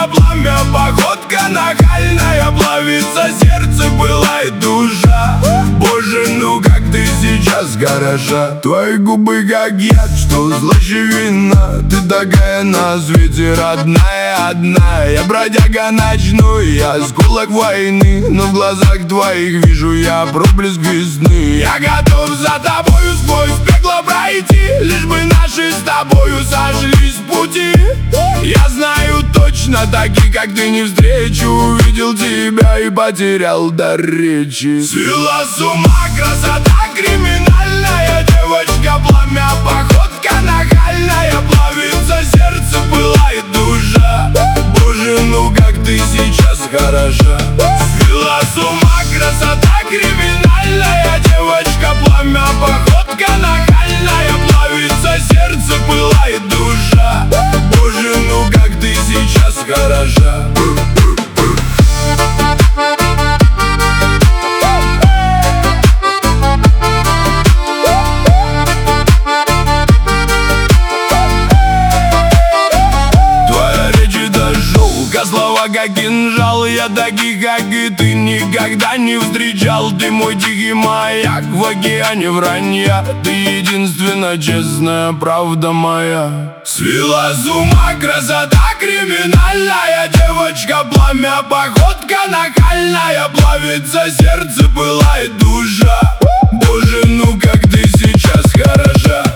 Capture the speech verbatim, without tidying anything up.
Девочка, пламя, походка нахальная, плавится сердце, пылает душа. Боже, ну как ты сейчас хороша. Твои губы как яд, что слаще вина. Ты такая на свете родная, одна. Я бродяга ночной, я осколок войны, но в глазах твоих вижу я проблеск весны. Я готов за тобою сквозь пекло пройти, лишь бы наши с тобою сошлись в пути. Я знаю точно, такие как ты не встречу. Увидел тебя и потерял дар речи. Свела с ума красота криминальная, девочка, пламя, походка нахальная, плавится сердце, пылает душа. Боже, ну как ты сейчас хороша. Свела с ума красота криминальная, девочка, пламя, походка нахальная, плавится сердце, пылает душа. Боже, ну как ты сейчас хороша. Слова как кинжал, я таких, как и ты, никогда не встречал. Ты мой тихий маяк в океане вранья, ты единственная честная правда моя. Свела с ума красота криминальная, девочка, пламя, походка нахальная, плавится сердце, пылает душа. Боже, ну как ты сейчас хороша.